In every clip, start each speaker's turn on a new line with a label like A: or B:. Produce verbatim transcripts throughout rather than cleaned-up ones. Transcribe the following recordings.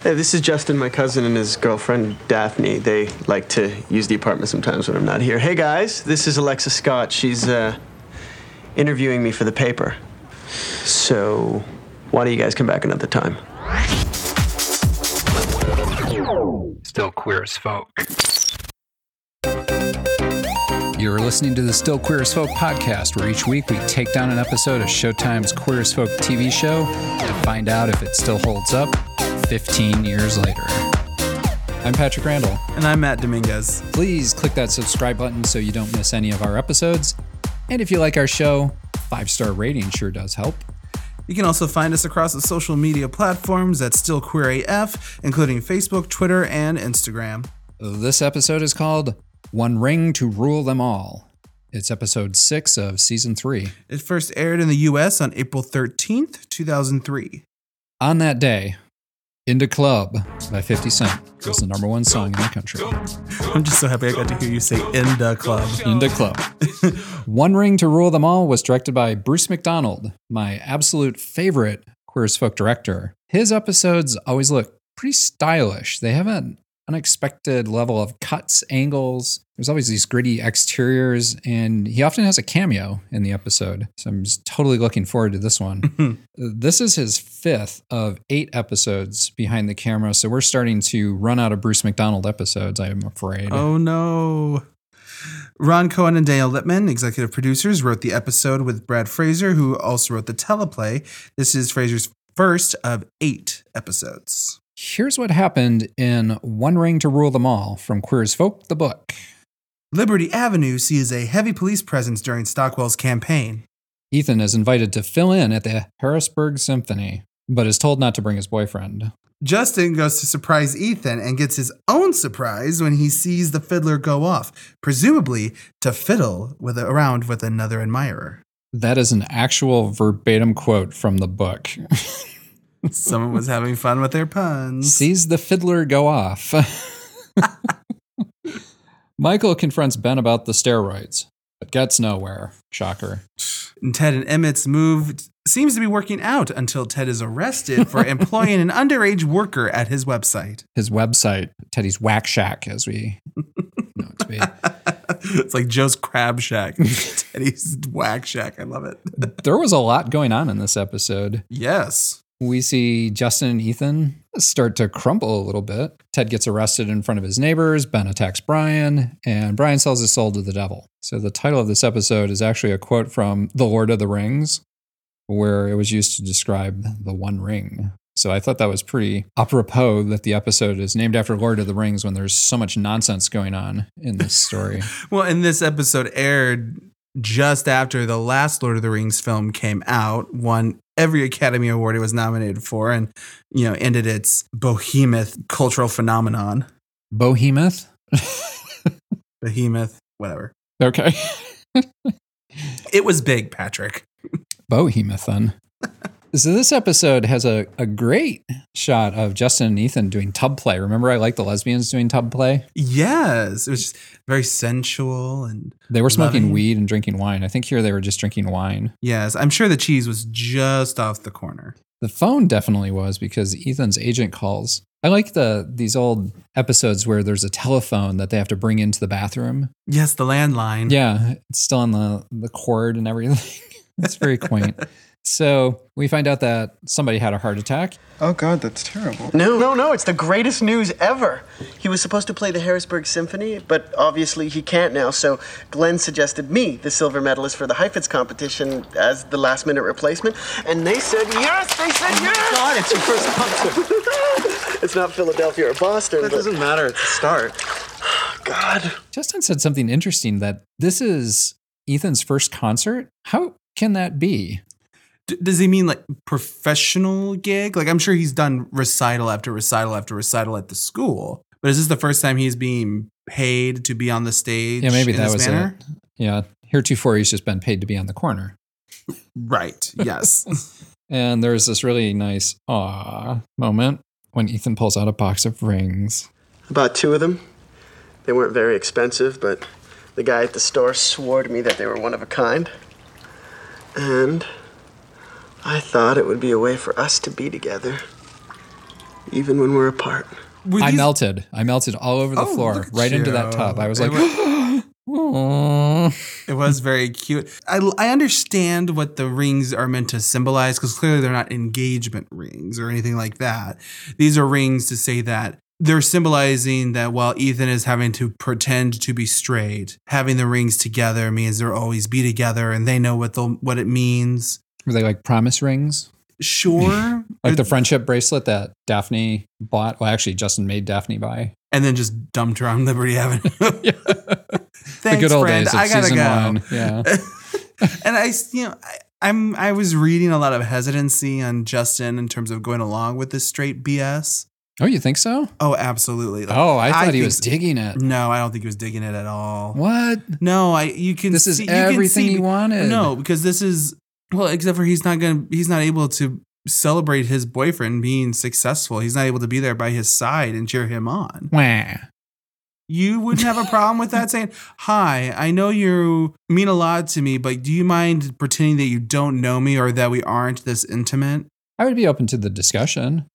A: Hey, this is Justin, my cousin, and his girlfriend, Daphne. They like to use the apartment sometimes when I'm not here. Hey, guys, this is Alexa Scott. She's, uh, interviewing me for the paper. So, why don't you guys come back another time?
B: Still Queer as Folk.
C: You're listening to the Still Queer as Folk podcast, where each week we take down an episode of Showtime's Queer as Folk T V show to find out if it still holds up fifteen years later. I'm Patrick Randall.
D: And I'm Matt Dominguez.
C: Please click that subscribe button so you don't miss any of our episodes. And if you like our show, five-star rating sure does help.
D: You can also find us across the social media platforms at Still Queer A F, including Facebook, Twitter, and Instagram.
C: This episode is called One Ring to Rule Them All. It's episode six of season three.
D: It first aired in the U S on April thirteenth, two thousand three.
C: On that day, In Da Club by fifty Cent was the number one song in the country.
D: I'm just so happy I got to hear you say In Da Club.
C: In Da Club. One Ring to Rule Them All was directed by Bruce McDonald, my absolute favorite Queer as Folk director. His episodes always look pretty stylish. They have an unexpected level of cuts, angles. There's always these gritty exteriors, and he often has a cameo in the episode. So I'm just totally looking forward to this one. This is his fifth of eight episodes behind the camera, so we're starting to run out of Bruce McDonald episodes, I'm afraid.
D: Oh, no. Ron Cohen and Daniel Lippman, executive producers, wrote the episode with Brad Fraser, who also wrote the teleplay. This is Fraser's first of eight episodes.
C: Here's what happened in One Ring to Rule Them All from Queer as Folk, the book.
D: Liberty Avenue sees a heavy police presence during Stockwell's campaign.
C: Ethan is invited to fill in at the Harrisburg Symphony, but is told not to bring his boyfriend.
D: Justin goes to surprise Ethan and gets his own surprise when he sees the fiddler go off, presumably to fiddle with around with another admirer.
C: That is an actual verbatim quote from the book.
D: Someone was having fun with their puns.
C: Sees the fiddler go off. Michael confronts Ben about the steroids, but gets nowhere. Shocker.
D: And Ted and Emmett's move seems to be working out until Ted is arrested for employing an underage worker at his website.
C: His website, Teddy's Whack Shack, as we know it to be.
D: It's like Joe's Crab Shack. Teddy's Whack Shack. I love it.
C: There was a lot going on in this episode.
D: Yes.
C: We see Justin and Ethan start to crumble a little bit. Ted gets arrested in front of his neighbors. Ben attacks Brian, and Brian sells his soul to the devil. So the title of this episode is actually a quote from The Lord of the Rings, where it was used to describe the One Ring. So I thought that was pretty apropos that the episode is named after Lord of the Rings when there's so much nonsense going on in this story.
D: Well, and this episode aired just after the last Lord of the Rings film came out, won every Academy Award it was nominated for, and, you know, ended its behemoth cultural phenomenon.
C: Behemoth?
D: Behemoth, whatever.
C: Okay.
D: It was big, Patrick.
C: Behemoth, then. So this episode has a, a great shot of Justin and Ethan doing tub play. Remember I like the lesbians doing tub play?
D: Yes. It was just very sensual and
C: they were smoking
D: loving.
C: weed and drinking wine. I think here they were just drinking wine.
D: Yes. I'm sure the cheese was just off the corner.
C: The phone definitely was because Ethan's agent calls. I like the these old episodes where there's a telephone that they have to bring into the bathroom.
D: Yes, the landline.
C: Yeah, it's still on the, the cord and everything. It's very quaint. So we find out that somebody had a heart attack.
E: Oh, God, that's terrible.
A: No, no, no, it's the greatest news ever. He was supposed to play the Harrisburg Symphony, but obviously he can't now, so Glenn suggested me, the silver medalist for the Heifetz competition, as the last-minute replacement, and they said yes! They said yes!
E: God, it's your first concert.
A: It's not Philadelphia or Boston,
E: That
A: but...
E: doesn't matter. It's a start.
A: God.
C: Justin said something interesting that this is Ethan's first concert. How can that be?
D: D- does he mean like professional gig? Like, I'm sure he's done recital after recital after recital at the school, but is this the first time he's being paid to be on the stage?
C: Yeah, maybe
D: in
C: that
D: this
C: was
D: manner?
C: it. Yeah, heretofore he's just been paid to be on the corner.
D: Right. Yes.
C: And there's this really nice aw moment when Ethan pulls out a box of rings.
A: About two of them. They weren't very expensive, but the guy at the store swore to me that they were one of a kind. And I thought it would be a way for us to be together. even when we're apart.
D: Were
C: I
D: these-
C: melted. I melted all over the
D: Oh,
C: floor,
D: look at
C: right into
D: you.
C: that tub. I was
D: It
C: like, "Aw."
D: It was very cute. I, I understand what the rings are meant to symbolize because clearly they're not engagement rings or anything like that. These are rings to say that they're symbolizing that while Ethan is having to pretend to be straight, having the rings together means they'll always be together and they know what the what it means.
C: Were they like promise rings?
D: Sure.
C: Like the friendship bracelet that Daphne bought. Well, actually, Justin made Daphne buy.
D: And then just dumped her on Liberty Avenue. Thanks,
C: The good old
D: friend.
C: days of
D: I gotta
C: season
D: go.
C: one. Yeah.
D: And I, you know, I, I'm I was reading a lot of hesitancy on Justin in terms of going along with this straight B S.
C: Oh, you think so?
D: Oh, absolutely. Like,
C: Oh, I thought he
D: think
C: was
D: so.
C: digging it.
D: No, I don't think he was digging it at all.
C: What?
D: No, I you can.
C: This is
D: see, you can
C: everything
D: see-
C: he wanted.
D: No, because this is well, except for he's not gonna he's not able to celebrate his boyfriend being successful. He's not able to be there by his side and cheer him on.
C: Wah.
D: You wouldn't have a problem with that saying, "Hi, I know you mean a lot to me, but do you mind pretending that you don't know me or that we aren't this intimate?"
C: I would be open to the discussion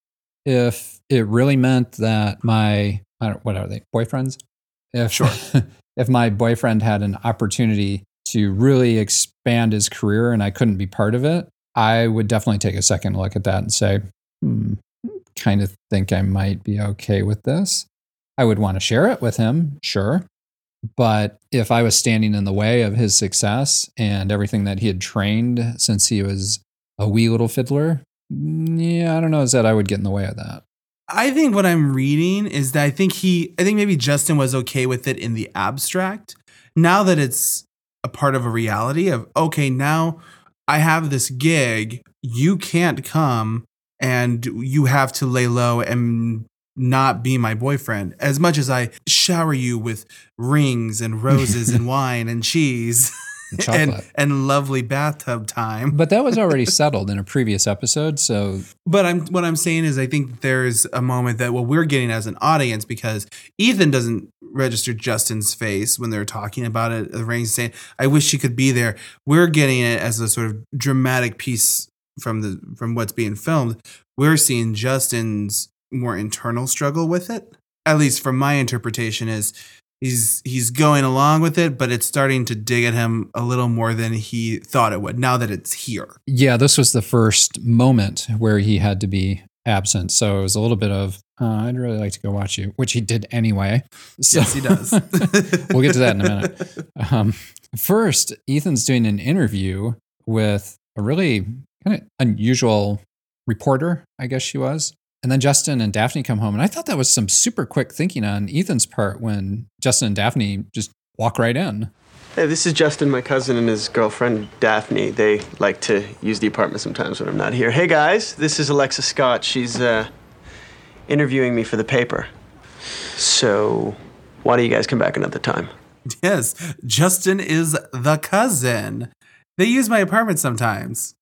C: if it really meant that my, I don't, what are they, boyfriends? If,
D: Sure.
C: if my boyfriend had an opportunity to really expand his career and I couldn't be part of it, I would definitely take a second look at that and say, hmm, kind of think I might be okay with this. I would want to share it with him, sure. But if I was standing in the way of his success and everything that he had trained since he was a wee little fiddler, yeah, I don't know, is that I would get in the way of that.
D: I think what I'm reading is that I think he, I think maybe Justin was okay with it in the abstract. Now that it's a part of a reality of, okay, now I have this gig, you can't come and you have to lay low and not be my boyfriend. As much as I shower you with rings and roses and wine and cheese
C: And
D: and,
C: chocolate.
D: and lovely bathtub time.
C: But that was already settled in a previous episode. So
D: But I'm what I'm saying is I think there's a moment that what we're getting as an audience, because Ethan doesn't register Justin's face when they're talking about it, the rings saying, I wish she could be there. We're getting it as a sort of dramatic piece from the from what's being filmed. We're seeing Justin's more internal struggle with it. At least from my interpretation is he's he's going along with it, but it's starting to dig at him a little more than he thought it would now that it's here.
C: yeah, this was the first moment where he had to be absent. So it was a little bit of, uh, I'd really like to go watch you, which he did anyway. So,
D: Yes, he does.
C: We'll get to that in a minute. Um, first, Ethan's doing an interview with a really kind of unusual reporter, I guess she was. And then Justin and Daphne come home. And I thought that was some super quick thinking on Ethan's part when Justin and Daphne just walk right in.
A: Hey, this is Justin, my cousin, and his girlfriend, Daphne. They like to use the apartment sometimes when I'm not here. Hey, guys, this is Alexa Scott. She's uh, interviewing me for the paper. So why don't you guys come back another time?
D: Yes, Justin is the cousin. They use my apartment sometimes.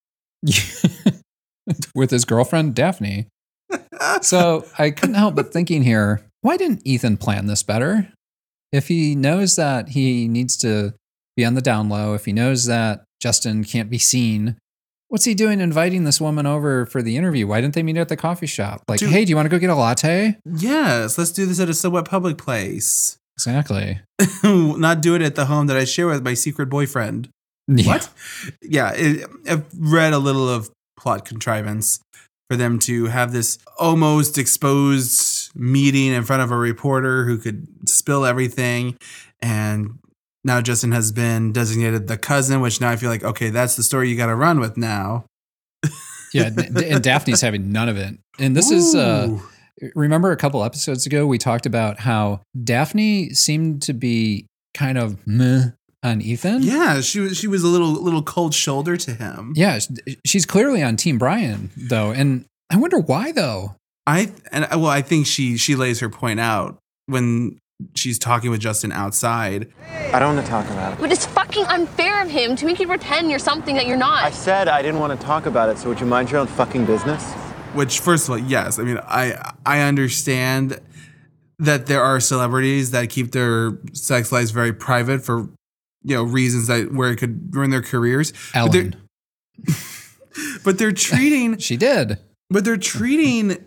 C: With his girlfriend, Daphne. So I couldn't help but thinking here, why didn't Ethan plan this better? If he knows that he needs to be on the down low, if he knows that Justin can't be seen, what's he doing inviting this woman over for the interview? Why didn't they meet at the coffee shop? Like,
D: Dude.
C: hey, do you want to go get a latte?
D: Yes, let's do this at a somewhat public place.
C: Exactly.
D: Not do it at the home that I share with my secret boyfriend. What? Yeah, it, I've read a little of plot contrivance for them to have this almost exposed meeting in front of a reporter who could spill everything. And now Justin has been designated the cousin, which now I feel like, okay, that's the story you got to run with now.
C: Yeah. And Daphne's having none of it. And this is, uh,
D: Ooh.
C: remember a couple episodes ago, we talked about how Daphne seemed to be kind of meh on Ethan.
D: Yeah, she was she was a little little cold shoulder to him.
C: Yeah, she's clearly on Team Brian though, and I wonder why though.
D: I and well, I think she she lays her point out when she's talking with Justin outside.
E: I don't want to talk about it.
F: But it's fucking unfair of him to make you pretend you're something that you're not.
E: I said I didn't want to talk about it, so would you mind your own fucking business?
D: Which, first of all, yes, I mean, I I understand that there are celebrities that keep their sex lives very private for, you know, reasons that where it could ruin their careers. But they're,
C: Ellen,
D: but they're treating
C: she did.
D: but they're treating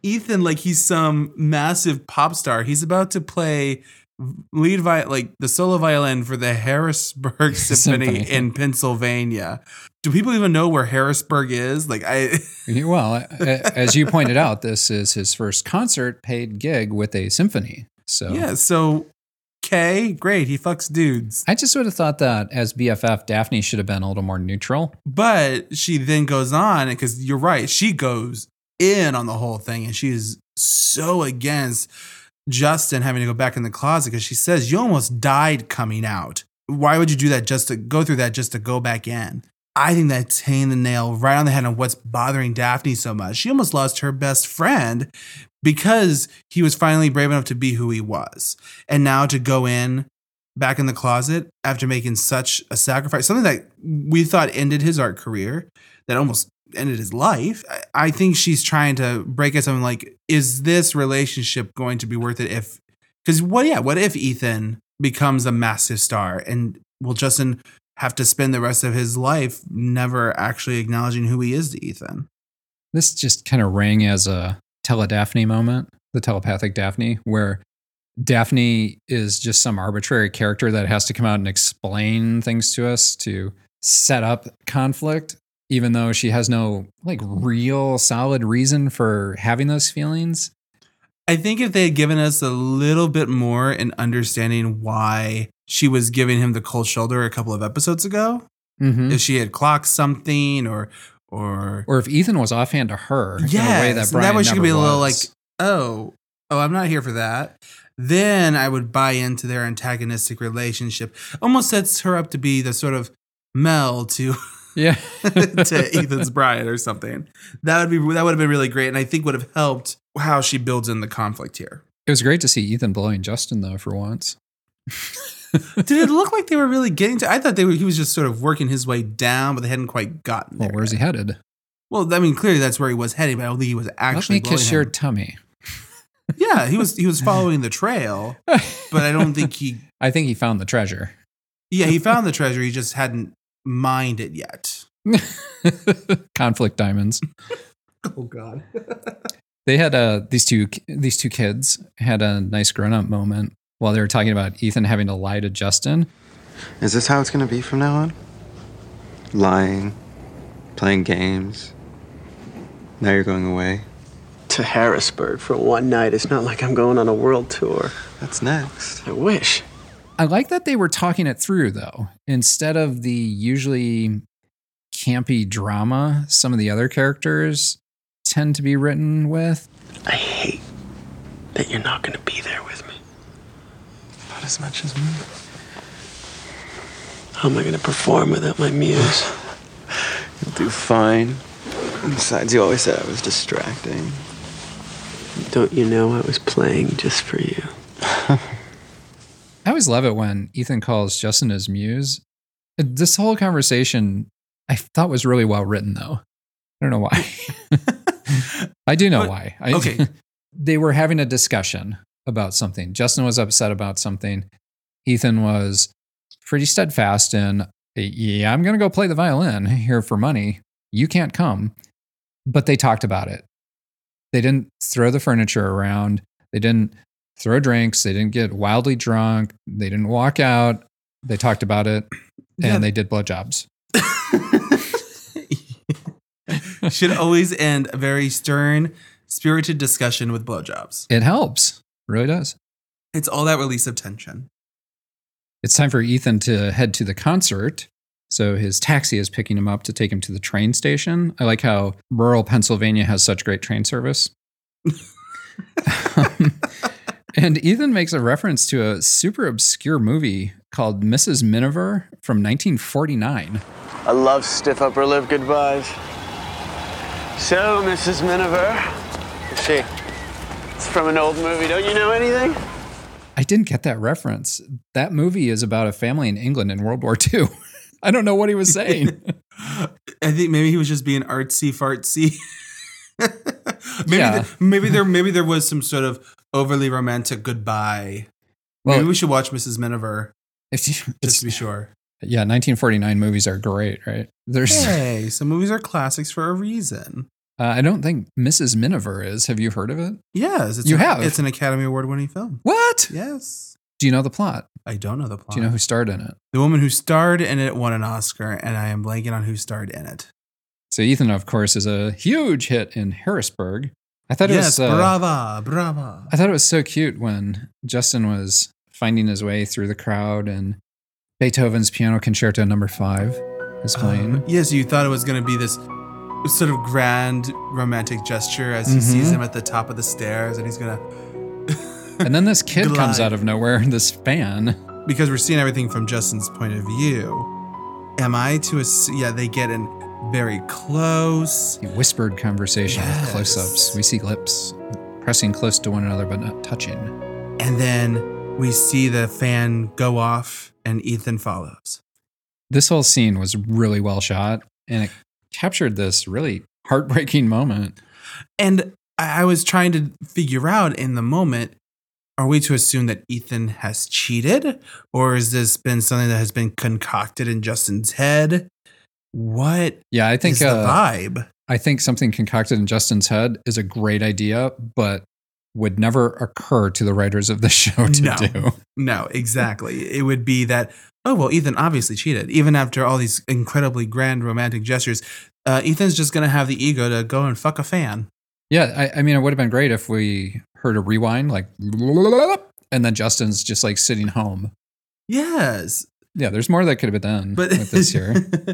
D: Ethan like he's some massive pop star. He's about to play lead vi- like the solo violin for the Harrisburg Symphony,
C: Symphony.
D: in Pennsylvania. Do people even know where Harrisburg is? Like I
C: Well, a- as you pointed out, this is his first concert paid gig with a symphony. So
D: Yeah, so okay, great. He fucks dudes.
C: I just would have thought that as B F F, Daphne should have been a little more neutral.
D: But she then goes on, because you're right, she goes in on the whole thing, and she's so against Justin having to go back in the closet, because she says, you almost died coming out. Why would you do that just to go through that just to go back in? I think that's hitting the nail right on the head on what's bothering Daphne so much. She almost lost her best friend because he was finally brave enough to be who he was. And now to go in back in the closet after making such a sacrifice, something that we thought ended his art career, that almost ended his life. I, I think she's trying to break it something like, is this relationship going to be worth it if, because what, yeah, what if Ethan becomes a massive star and will Justin have to spend the rest of his life never actually acknowledging who he is to Ethan?
C: This just kind of rang as a tele-Daphne moment, the telepathic Daphne, where Daphne is just some arbitrary character that has to come out and explain things to us to set up conflict, even though she has no like real solid reason for having those feelings.
D: I think if they had given us a little bit more in understanding why she was giving him the cold shoulder a couple of episodes ago,
C: Mm-hmm.
D: if she had clocked something or or
C: Or if Ethan was offhand to her
D: yes,
C: in a way that Brian
D: that way she could
C: never
D: be a little like,
C: was.
D: oh, oh, I'm not here for that. Then I would buy into their antagonistic relationship. Almost sets her up to be the sort of Mel to
C: Yeah.
D: to Ethan's Brian or something. That would be that would have been really great, and I think would have helped how she builds in the conflict here.
C: It was great to see Ethan blowing Justin though for once.
D: Did it look like they were really getting to? I thought they were. He was just sort of working his way down, but they hadn't quite gotten there.
C: Well, where's he
D: yet.
C: headed?
D: Well, I mean, clearly that's where he was heading, but I don't think he was
C: Let
D: actually.
C: me kiss
D: blowing
C: your
D: him.
C: tummy.
D: Yeah, he was. He was following the trail, but I don't think he.
C: I think he found the treasure.
D: Yeah, he found the treasure. He just hadn't mined it yet.
C: Conflict diamonds.
D: Oh God.
C: They had uh, these two these two kids had a nice grown up moment while they were talking about Ethan having to lie to Justin.
G: Is this how it's gonna be from now on? Lying, playing games. Now you're going away.
A: To Harrisburg for one night. It's not like I'm going on a world tour.
G: That's next.
A: I wish.
C: I like that they were talking it through though, instead of the usually campy drama some of the other characters tend to be written with.
A: I hate that you're not going to be there with me.
G: Not as much as me.
A: How am I going to perform without my muse?
G: You'll do fine. Besides, you always said I was distracting.
A: Don't you know I was playing just for you?
C: I always love it when Ethan calls Justin his muse. This whole conversation I thought was really well written though. I don't know why. I do know
D: But-
C: why. I,
D: okay.
C: They were having a discussion about something. Justin was upset about something. Ethan was pretty steadfast in, yeah, I'm going to go play the violin here for money. You can't come. But they talked about it. They didn't throw the furniture around. They didn't throw drinks. They didn't get wildly drunk. They didn't walk out. They talked about it and
D: Yeah.
C: they did blowjobs.
D: Should always end a very stern, spirited discussion with blowjobs.
C: It helps. It really does.
D: It's all that release of tension.
C: It's time for Ethan to head to the concert. So his taxi is picking him up to take him to the train station. I like how rural Pennsylvania has such great train service. Um, and Ethan makes a reference to a super obscure movie called Missus Miniver from nineteen forty-nine.
A: I love stiff upper lip goodbyes. So, Missus Miniver. Is she? It's from an old movie. Don't you know anything?
C: I didn't get that reference. That movie is about a family in England in World War Two. I don't know what he was saying.
D: I think maybe he was just being artsy fartsy. maybe,
C: Yeah.
D: the, maybe there maybe there was some sort of overly romantic goodbye.
C: Well,
D: maybe we should watch Missus Miniver
C: if you,
D: just
C: it's,
D: to be sure.
C: yeah, nineteen forty-nine movies are great, right? There's
D: Hey, some movies are classics for a reason.
C: Uh, I don't think Missus Miniver is. Have you heard of it?
D: Yes. It's
C: You
D: a-
C: have?
D: It's an Academy Award-winning film.
C: What?
D: Yes.
C: Do you know the plot?
D: I don't know the plot.
C: Do you know who starred in it?
D: The woman who starred in it won an Oscar, and I am blanking on who starred in it.
C: So Ethan, of course, is a huge hit in Harrisburg. I thought it
D: Yes,
C: was uh,
D: brava, brava.
C: I thought it was so cute when Justin was finding his way through the crowd and Beethoven's Piano Concerto Number Five is playing.
D: Uh, yes, you thought it was going to be this sort of grand romantic gesture as he
C: Mhm.
D: sees him at the top of the stairs, and he's going to.
C: And then this kid comes
D: Glide.
C: out of nowhere, this fan.
D: Because we're seeing everything from Justin's point of view. Am I to assume? Yeah, they get in very close.
C: A whispered conversation
D: Yes.
C: with close-ups. We see lips pressing close to one another but not touching.
D: And then we see the fan go off, and Ethan follows.
C: This whole scene was really well shot, and it captured this really heartbreaking moment.
D: And I I was trying to figure out in the moment, are we to assume that Ethan has cheated? Or has this been something that has been concocted in Justin's head? What
C: Yeah, I think
D: is the
C: uh,
D: vibe?
C: I think something concocted in Justin's head is a great idea, but would never occur to the writers of the show to
D: No.
C: do.
D: No, exactly. It would be that, oh, well, Ethan obviously cheated. Even after all these incredibly grand romantic gestures, uh, Ethan's just going to have the ego to go and fuck a fan.
C: Yeah, I, I mean, it would have been great if we heard a rewind, like, and then Justin's just like sitting home.
D: Yes.
C: Yeah, there's more that could have been done
D: But
C: with this here.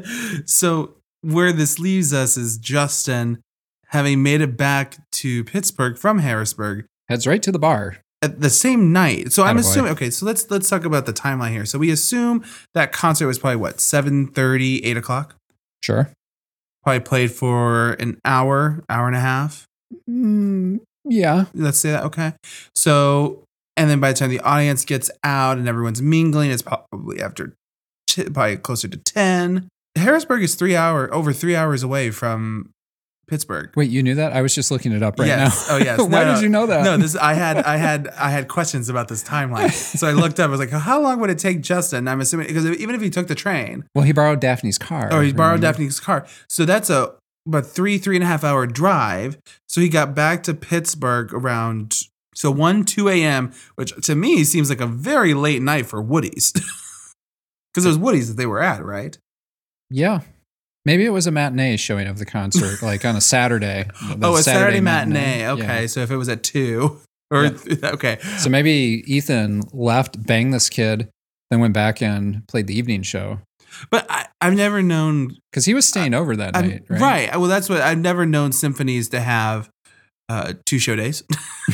D: So where this leaves us is Justin, having made it back to Pittsburgh from Harrisburg
C: Heads right to the bar.
D: at the same night. So I'm
C: Attaboy.
D: assuming, okay, so let's let's talk about the timeline here. So we assume that concert was probably what, seven thirty, eight o'clock?
C: Sure.
D: Probably played for an hour, hour and a half.
C: Mm, yeah.
D: Let's say that. Okay. So, and then by the time the audience gets out and everyone's mingling, it's probably after, t- probably closer to ten. Harrisburg is three hour, over three hours away from Pittsburgh.
C: Wait, you knew that? I was just looking it up right
D: yes.
C: now.
D: Oh, yes.
C: Why
D: No, no.
C: did you know that?
D: No, this I had, I had, I had questions about this timeline. So I looked up. I was like, how long would it take Justin? I'm assuming because even if he took the train,
C: Well, he borrowed Daphne's car.
D: or he borrowed
C: remember?
D: Daphne's car, so that's a about three, three and a half hour drive. So he got back to Pittsburgh around so one, two a.m., which to me seems like a very late night for Woody's, because it was Woody's that they were at, right?
C: Yeah. Maybe it was a matinee showing of the concert, like on a Saturday. The
D: oh, a Saturday, matinee. Okay,
C: Yeah.
D: so if it was at two, or okay,
C: So maybe Ethan left, banged this kid, then went back and played the evening show.
D: but I, I've never known.
C: Because he was staying over that
D: I'm-
C: night, right?
D: right. Well, that's what I've never known symphonies to have uh, two show days.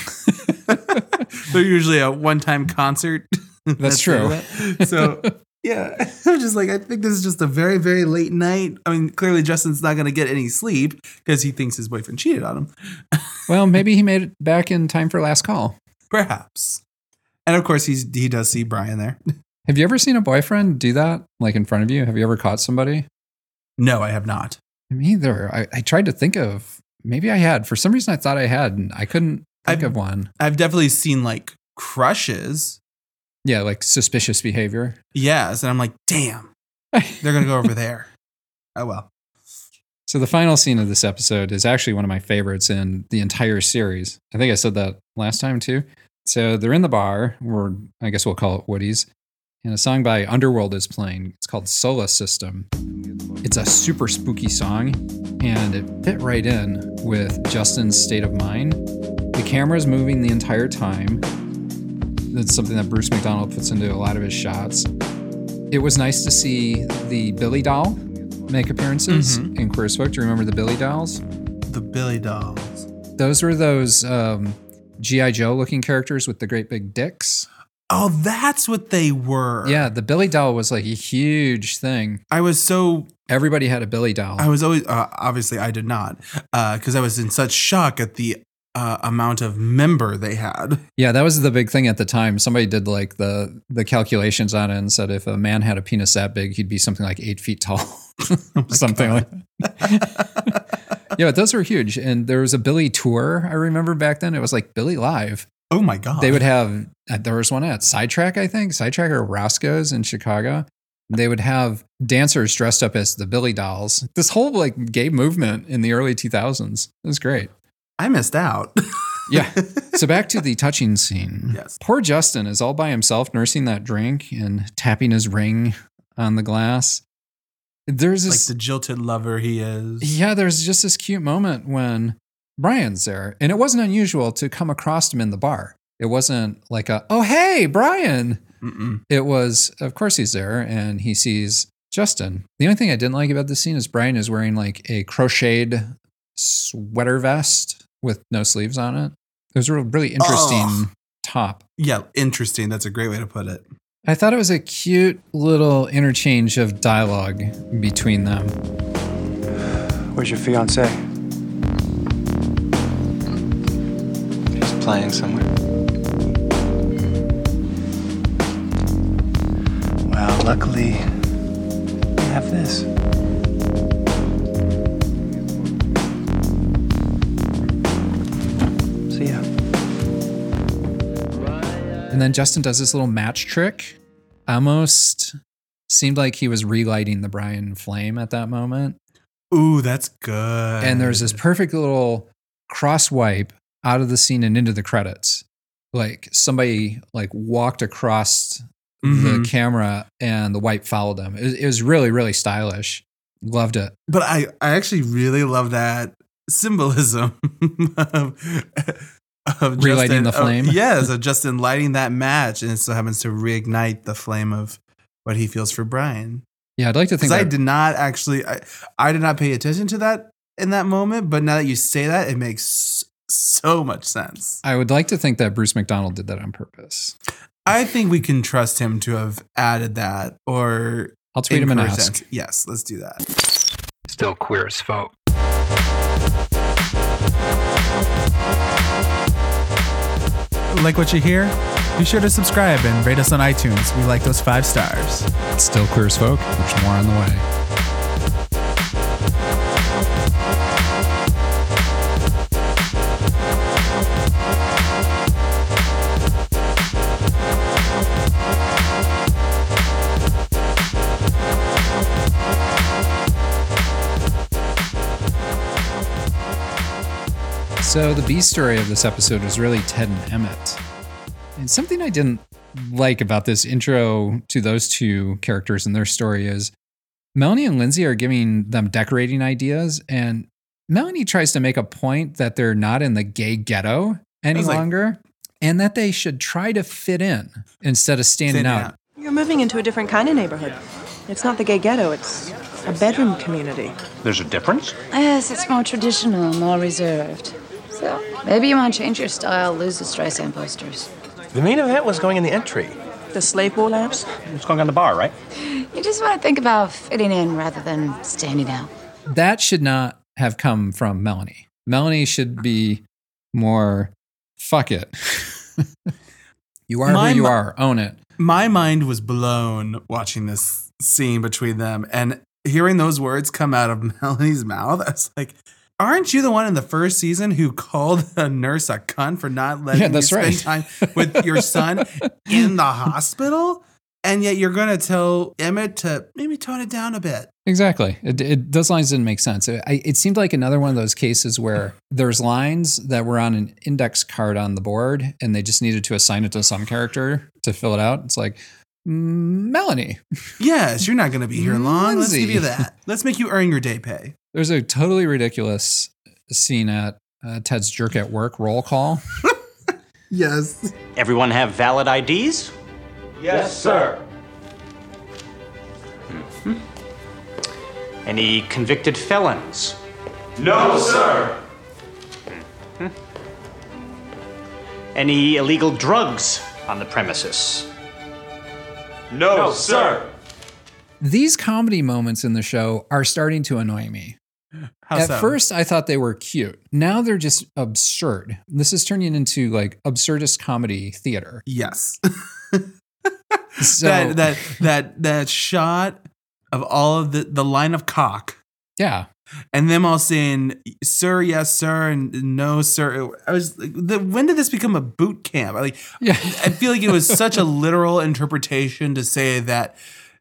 D: They're usually a one-time concert.
C: That's true.
D: it. So yeah, I'm just like, I think this is just a very, very late night. I mean, clearly Justin's not going to get any sleep because he thinks his boyfriend cheated on him.
C: Well, maybe he made it back in time for last call.
D: Perhaps. And of course, he's he does see Brian there.
C: Have you ever seen a boyfriend do that, like in front of you? Have you ever caught somebody?
D: No, I have not.
C: Me either. I, I tried to think of, maybe I had. For some reason, I thought I had, and I couldn't think
D: I've-
C: of one.
D: I've definitely seen like crushes.
C: Yeah, like suspicious behavior.
D: Yes. And I'm like, damn, they're going to go over there. Oh, well.
C: So the final scene of this episode is actually one of my favorites in the entire series. I think I said that last time too. So they're in the bar, or I guess we'll call it Woody's, and a song by Underworld is playing. It's called Solar System. It's a super spooky song, and it fit right in with Justin's state of mind. The camera's moving the entire time. That's something that Bruce McDonald puts into a lot of his shots. It was nice to see the Billy doll make appearances
D: Mhm.
C: in Queer as Folk. Do you remember the Billy dolls?
D: The Billy Dolls.
C: Those were those um, G I. Joe looking characters with the great big dicks.
D: Oh, that's what they were.
C: Yeah, the Billy doll was like a huge thing.
D: I was so,
C: Everybody had a Billy doll.
D: I was always, uh, obviously I did not, because I was in such shock at the uh, amount of member they had.
C: Yeah, that was the big thing at the time. Somebody did like the the calculations on it and said if a man had a penis that big, he'd be something like eight feet tall. something like that. Yeah, but those were huge. And there was a Billy tour, I remember back then. It was like Billy Live.
D: Oh my God.
C: They would have, uh, there was one at Sidetrack, I think, Sidetrack or Roscoe's in Chicago. They would have dancers dressed up as the Billy Dolls. This whole like gay movement in the early two thousands. It was great.
D: I missed out.
C: Yeah. So back to the touching scene.
D: Yes.
C: Poor Justin is all by himself nursing that drink and tapping his ring on the glass. There's this,
D: Like the jilted lover he is.
C: yeah, there's just this cute moment when Brian's there. And it wasn't unusual to come across him in the bar. It wasn't like a, oh, hey, Brian.
D: Mm-mm.
C: It was, of course, he's there and he sees Justin. The only thing I didn't like about this scene is Brian is wearing like a crocheted sweater vest with no sleeves on it. It was a real, really interesting
D: Oh.
C: top.
D: Yeah, interesting. That's a great way to put it.
C: I thought it was a cute little interchange of dialogue between them.
E: Where's your fiance?
G: He's playing somewhere.
E: Well, luckily, we have this. See ya.
C: And then Justin does this little match trick. Almost seemed like he was relighting the Brian flame at that moment.
D: Ooh, that's good.
C: And there's this perfect little cross wipe out of the scene and into the credits. Like somebody like walked across
D: Mhm.
C: the camera and the wipe followed them. It, it was really, really stylish. Loved it.
D: But I, I actually really love that symbolism of, of
C: Relighting
D: Justin,
C: the flame?
D: Of, yes, of Justin lighting that match, and it still happens to reignite the flame of what he feels for Brian.
C: Yeah, I'd like to think
D: Because I
C: that,
D: did not actually, I, I did not pay attention to that in that moment, but now that you say that, it makes so much sense.
C: I would like to think that Bruce McDonald did that on purpose.
D: I think we can trust him to have added that, or
C: I'll tweet him and
D: encourage
C: ask.
D: that. Yes, let's do that.
B: Still queer as folk.
H: Like what you hear? Be sure to subscribe and rate us on iTunes. We like those five stars.
C: Still queer as folk. There's more on the way. So the B story of this episode was really Ted and Emmett. And something I didn't like about this intro to those two characters and their story is Melanie and Lindsay are giving them decorating ideas, and Melanie tries to make a point that they're not in the gay ghetto any
D: was like-
C: longer and that they should try to fit in instead of standing
D: Standing
C: out.
D: out.
I: You're moving into a different kind of neighborhood. It's not the gay ghetto, it's a bedroom community.
J: There's a difference?
K: Yes, it's more traditional, more reserved. So maybe you want to change your style, lose the Streisand posters.
J: The main event was going in the entry.
I: The slave ball lamps?
J: It's going on the bar, right?
K: You just want to think about fitting in rather than standing out.
C: That should not have come from Melanie. Melanie should be more, fuck it. You are
D: My
C: who you
D: mi-
C: are. Own it.
D: My mind was blown watching this scene between them, and hearing those words come out of Melanie's mouth. I was like, aren't you the one in the first season who called a nurse a cunt for not letting
C: Yeah,
D: you
C: that's
D: spend
C: right.
D: time with your son in the hospital? And yet you're going to tell Emmett to maybe tone it down a bit.
C: Exactly. It, it, those lines didn't make sense. It, I, it seemed like another one of those cases where there's lines that were on an index card on the board and they just needed to assign it to some character to fill it out. It's like, mm, Melanie.
D: Yes, you're not going to be here long. Let's
C: Lindsay.
D: give you that. Let's make you earn your day pay.
C: There's a totally ridiculous scene at uh, Ted's jerk at work roll call.
D: Yes.
J: Everyone have valid I Ds?
E: Yes, sir.
J: Any convicted felons?
E: No, sir.
J: Any illegal drugs on the premises?
E: No, sir.
C: These comedy moments in the show are starting to annoy me.
D: How
C: At
D: so?
C: first, I thought they were cute. Now they're just absurd. This is turning into like absurdist comedy theater.
D: Yes.
C: So,
D: that that that that shot of all of the the line of cock
C: yeah,
D: and them all saying sir, yes sir, and no sir. I was like, the, when did this become a boot camp? I like
C: yeah.
D: I feel like it was such a literal interpretation to say that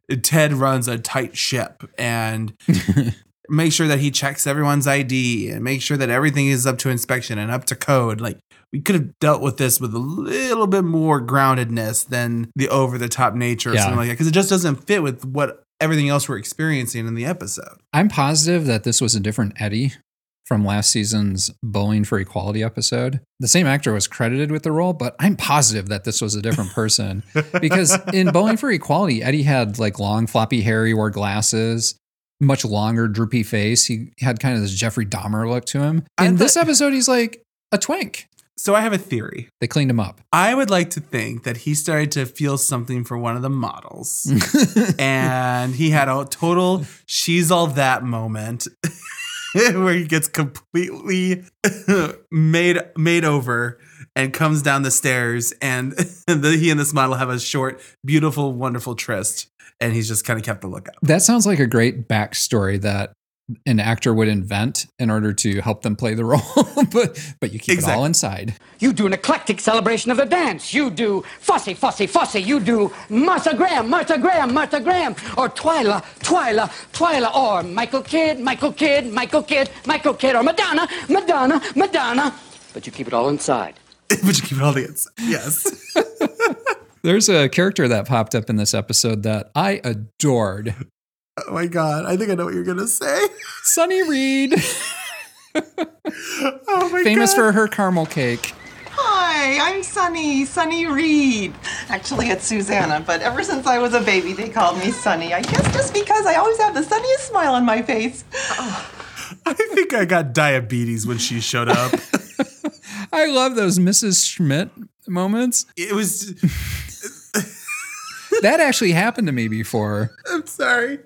D: Ted runs a tight ship and make sure that he checks everyone's I D and make sure that everything is up to inspection and up to code. Like, we could have dealt with this with a little bit more groundedness than the over-the-top nature or
C: Yeah.
D: something like that, because it just doesn't fit with what everything else we're experiencing in the episode.
C: I'm positive that this was a different Eddie from last season's Bowling for Equality episode. The same actor was credited with the role, but I'm positive that this was a different person. Because in Bowling for Equality, Eddie had like long floppy hair, he wore glasses, much longer droopy face. He had kind of this Jeffrey Dahmer look to him. In
D: thought-
C: this episode, he's like a twink.
D: So I have a theory.
C: They cleaned him up.
D: I would like to think that he started to feel something for one of the models. And he had a total she's all that moment where he gets completely made made over and comes down the stairs, and the, he and this model have a short, beautiful, wonderful tryst. And he's just kind of kept the lookout.
C: That sounds like a great backstory that an actor would invent in order to help them play the role, but but you keep it all inside.
L: You do an eclectic celebration of the dance. You do Fussy, Fussy, Fussy. You do Martha Graham, Martha Graham, Martha Graham. Or Twyla, Twyla, Twyla. Or Michael Kidd, Michael Kidd, Michael Kidd, Michael Kidd. Or Madonna, Madonna, Madonna. But you keep it all inside.
D: But you keep it all inside. Yes.
C: There's a character that popped up in this episode that I adored.
D: Oh my God. I think I know what you're going to say.
C: Sunny Reed.
D: Oh my
C: Famous
D: God.
C: for her caramel cake.
M: Hi, I'm Sunny, Sunny Reed. Actually, it's Susanna, but ever since I was a baby, they called me Sunny. I guess just because I always have the sunniest smile on my face. Oh.
D: I think I got diabetes when she showed up.
C: I love those Missus Schmidt moments.
D: It was...
C: That actually happened to me before.
D: I'm sorry.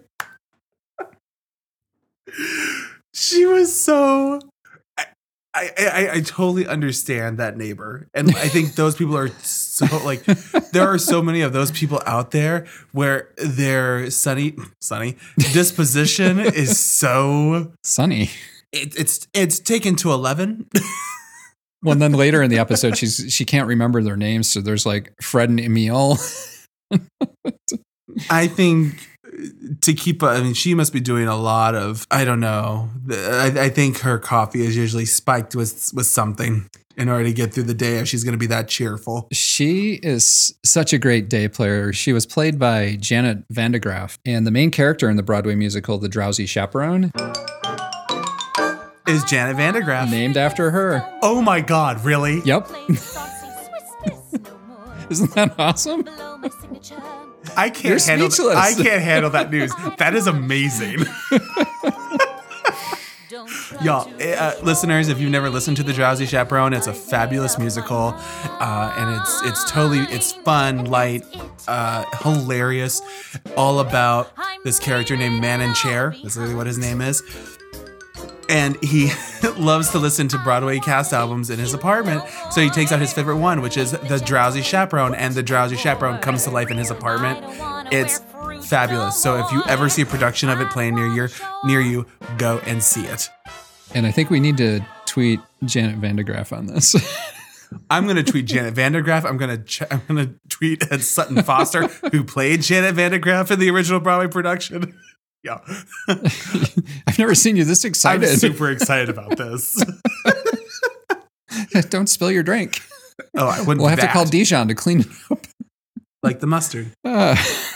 D: She was so... I, I, I, I totally understand that neighbor. And I think those people are so, like, there are so many of those people out there where their sunny, sunny disposition is so...
C: Sunny.
D: It, it's it's taken to eleven.
C: Well, and then later in the episode, she's she can't remember their names. So there's like Fred and Emil.
D: I think to keep, I mean, she must be doing a lot of, I don't know. I, I think her coffee is usually spiked with, with something in order to get through the day if she's going to be that cheerful.
C: She is such a great day player. She was played by Janet Van de Graaff, and the main character in the Broadway musical, The Drowsy Chaperone,
D: is Janet Van de Graaff.
C: Named after her.
D: Oh my God, really?
C: Yep. Isn't that awesome?
D: I can't
C: You're
D: handle
C: speechless.
D: I can't handle that news. That is amazing. Y'all, uh, listeners, if you've never listened to The Drowsy Chaperone, it's a fabulous musical, uh, and it's it's totally it's fun, light, uh, hilarious, all about this character named Man in Chair. That's literally what his name is. And he loves to listen to Broadway cast albums in his apartment. So he takes out his favorite one, which is The Drowsy Chaperone. And The Drowsy Chaperone comes to life in his apartment. It's fabulous. So if you ever see a production of it playing near you, near you, go and see it.
C: And I think we need to tweet Janet Van de Graaff on this.
D: I'm going to tweet Janet Van der Graaf. I'm going to ch- I'm going to tweet at Sutton Foster, who played Janet Van de Graaff in the original Broadway production. Yeah.
C: I've never seen you this excited.
D: I'm super excited about this.
C: Don't spill your drink.
D: Oh, I wouldn't.
C: We'll have
D: that.
C: to call Dijon to clean it up.
D: Like the mustard.
C: Uh.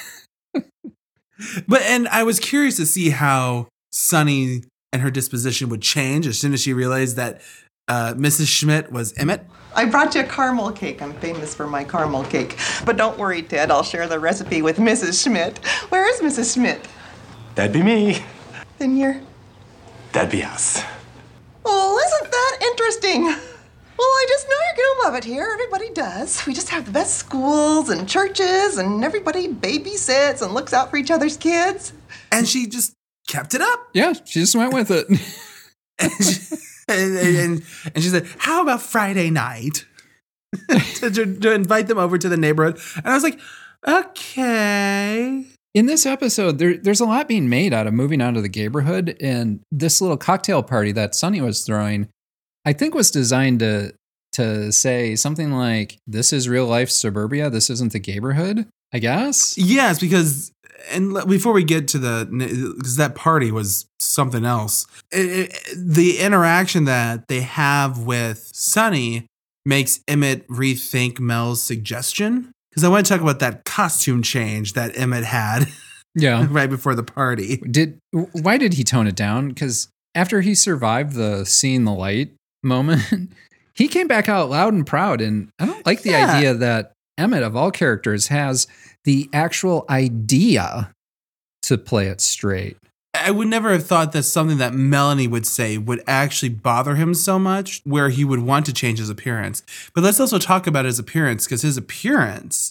D: But, and I was curious to see how Sunny and her disposition would change as soon as she realized that uh, Missus Schmidt was Emmett.
M: I brought you a caramel cake. I'm famous for my caramel cake. But don't worry, Ted. I'll share the recipe with Missus Schmidt. Where is Missus Schmidt?
N: That'd be me.
M: Then you're...
N: That'd be us.
M: Oh, isn't that interesting? Well, I just know you're gonna love it here. Everybody does. We just have the best schools and churches, and everybody babysits and looks out for each other's kids.
D: And she just kept it up.
C: Yeah, she just went with it.
D: and, she, and, and, and she said, how about Friday night? to, to, to invite them over to the neighborhood. And I was like, okay.
C: In this episode, there, there's a lot being made out of moving out of the neighborhood, and this little cocktail party that Sunny was throwing, I think was designed to to say something like, this is real life suburbia, this isn't the neighborhood, I guess?
D: Yes, because and before we get to the, because that party was something else, it, it, the interaction that they have with Sonny makes Emmett rethink Mel's suggestion. Because I want to talk about that costume change that Emmett had.
C: Yeah.
D: Right before the party.
C: Did why did he tone it down? Because after he survived the seeing the light moment, he came back out loud and proud. And I don't like the
D: Yeah.
C: idea that Emmett, of all characters, has the actual idea to play it straight.
D: I would never have thought that something that Melanie would say would actually bother him so much where he would want to change his appearance. But let's also talk about his appearance, because his appearance,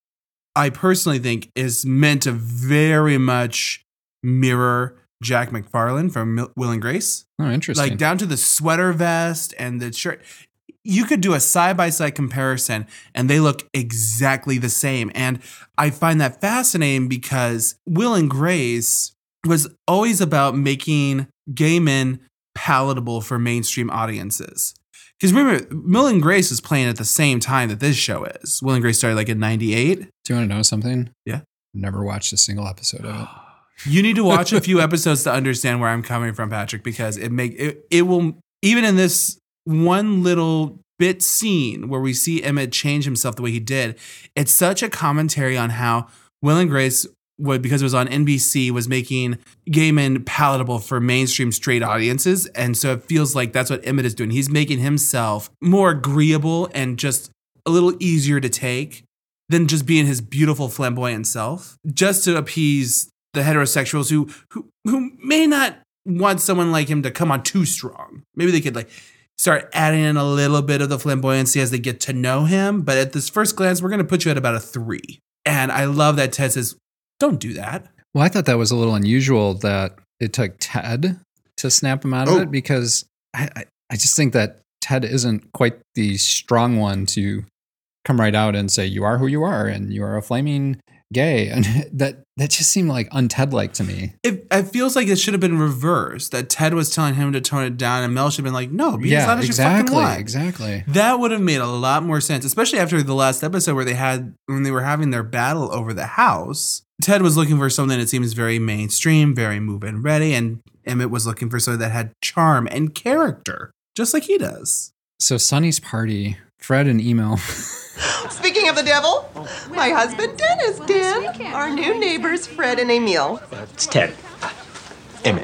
D: I personally think, is meant to very much mirror Jack McFarlane from Mil- Will and Grace.
C: Oh, interesting.
D: Like down to the sweater vest and the shirt. You could do a side-by-side comparison and they look exactly the same. And I find that fascinating because Will and Grace was always about making gay men palatable for mainstream audiences. Because remember, Will and Grace was playing at the same time that this show is. Will and Grace started like in ninety-eight.
C: Do you want to know something?
D: Yeah.
C: Never watched a single episode of it.
D: You need to watch a few episodes to understand where I'm coming from, Patrick, because it make it, it will, even in this one little bit scene where we see Emmett change himself the way he did, it's such a commentary on how Will and Grace would, because it was on N B C, was making gay men palatable for mainstream straight audiences. And so it feels like that's what Emmett is doing. He's making himself more agreeable and just a little easier to take than just being his beautiful flamboyant self, just to appease the heterosexuals who who who may not want someone like him to come on too strong. Maybe they could like start adding in a little bit of the flamboyancy as they get to know him. But at this first glance, we're going to put you at about a three. And I love that Ted says, don't do that.
C: Well, I thought that was a little unusual that it took Ted to snap him out of
D: Oh.
C: it, because I, I, I just think that Ted isn't quite the strong one to come right out and say, you are who you are and you are a flaming gay. And that, that just seemed like un-Ted-like to me.
D: It, it feels like it should have been reversed, that Ted was telling him to tone it down and Mel should have been like, no, be as
C: Yeah,
D: loud as you
C: exactly,
D: fucking want.
C: exactly.
D: That would have made a lot more sense, especially after the last episode where they had, when they were having their battle over the house. Ted was looking for something that seems very mainstream, very move and ready, and Emmett was looking for something that had charm and character, just like he does.
C: So Sonny's party, Fred and Emo.
M: Speaking of the devil, my husband Dennis, Dan, our new neighbors Fred and Emil.
J: It's Ted.
N: Emmett.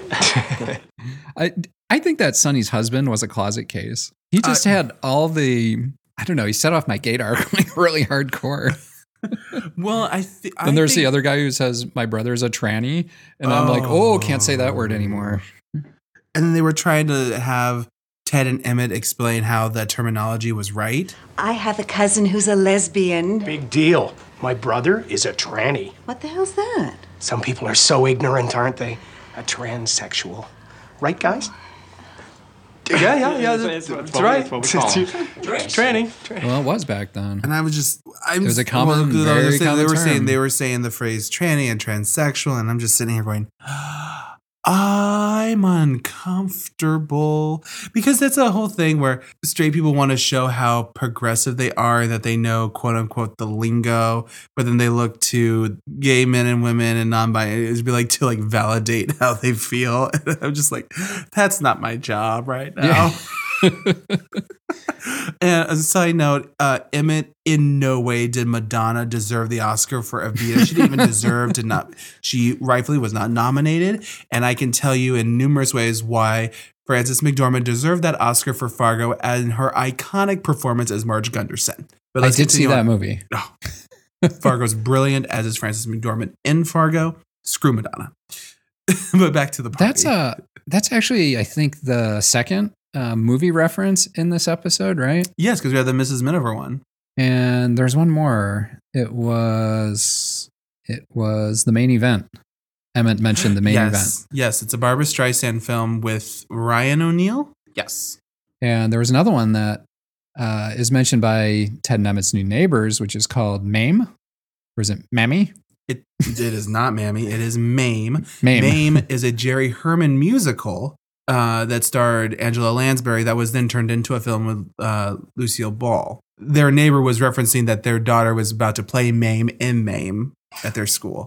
C: I, I think that Sonny's husband was a closet case. He just
D: Uh,
C: had all the, I don't know, he set off my gaydar like really hardcore.
D: Well, I, th- I
C: Then there's
D: think
C: the other guy who says, my brother's a tranny. And I'm like, oh, can't say that word anymore.
D: And then they were trying to have Ted and Emmett explain how that terminology was right.
O: I have a cousin who's a lesbian.
P: Big deal. My brother is a tranny.
O: What the hell's that?
P: Some people are so ignorant, aren't they? A transsexual. Right, guys? Yeah, yeah, yeah. That's, that's right.
J: That's what we call
P: Tranny.
C: Well, it was back then.
D: And I was just, I'm
C: It was a common,
D: well, they
C: very
D: were saying-
C: common
D: they were
C: term.
D: saying they were saying the phrase tranny and transsexual, and I'm just sitting here going, I'm uncomfortable, because that's a whole thing where straight people want to show how progressive they are and that they know, quote unquote, the lingo, but then they look to gay men and women and non-binary to be like to like validate how they feel. And I'm just like, that's not my job right now.
C: Yeah.
D: And as a side note, uh, Emmett in no way did Madonna deserve the Oscar for Evita. She didn't even deserve to not. She rightfully was not nominated, and I can tell you in numerous ways why Frances McDormand deserved that Oscar for Fargo and her iconic performance as Marge Gunderson. But
C: I
D: let's
C: did see
D: continue
C: that
D: on.
C: movie.
D: Oh. Fargo's brilliant, as is Frances McDormand in Fargo. Screw Madonna. But back to the party.
C: That's uh that's actually, I think, the second uh, movie reference in this episode, right?
D: Yes, because we had the Missus Miniver one.
C: And there's one more. It was it was the main event. Emmett mentioned the main
D: yes.
C: event.
D: Yes, it's a Barbra Streisand film with Ryan O'Neal. Yes.
C: And there was another one that uh, is mentioned by Ted and Emmett's new neighbors, which is called Mame. Or is it Mammy?
D: It it is not Mammy. It is Mame.
C: Mame.
D: Mame is a Jerry Herman musical uh, that starred Angela Lansbury that was then turned into a film with uh, Lucille Ball. Their neighbor was referencing that their daughter was about to play Mame in Mame at their school.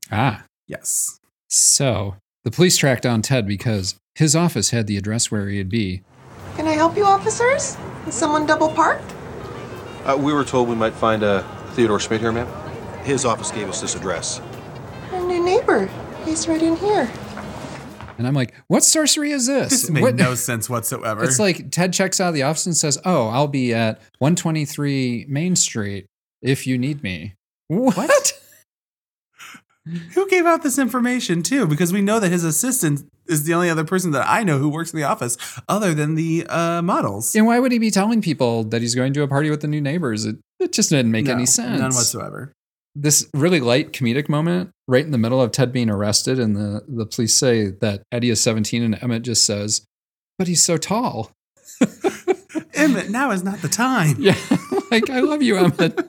C: Ah.
D: Yes.
C: So the police tracked down Ted because his office had the address where he'd be.
M: Can I help you, officers? Is someone double parked?
Q: Uh, we were told we might find a Theodore Schmidt here, ma'am. His office gave us this address.
M: Our new neighbor. He's right in here.
C: And I'm like, what sorcery is this?
D: This made
C: what?
D: no sense whatsoever.
C: It's like Ted checks out of the office and says, oh, I'll be at one twenty-three Main Street if you need me. What?
D: Who gave out this information too? Because we know that his assistant is the only other person that I know who works in the office other than the uh, models.
C: And why would he be telling people that he's going to a party with the new neighbors? It, it just didn't make
D: No,
C: any sense.
D: None whatsoever.
C: This really light comedic moment right in the middle of Ted being arrested, and the, the police say that Eddie is seventeen, and Emmett just says, but he's so tall.
D: Emmett, now is not the time.
C: Yeah, like, I love you, Emmett.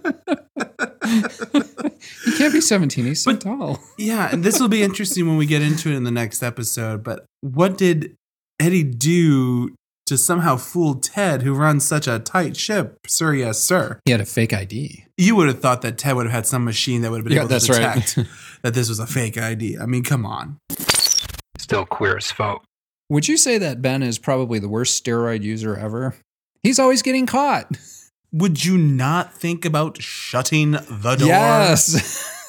C: He can't be seventeen. He's so but, tall.
D: Yeah, and this will be interesting when we get into it in the next episode. But what did Eddie do to somehow fool Ted, who runs such a tight ship? Sir, yes, sir.
C: He had a fake I D.
D: You would have thought that Ted would have had some machine that would have been
C: yeah,
D: able to
C: that's
D: detect
C: right.
D: that this was a fake I D. I mean, come on.
B: Still queer as folk.
C: Would you say that Ben is probably the worst steroid user ever? He's always getting caught.
D: Would you not think about shutting the door?
C: Yes.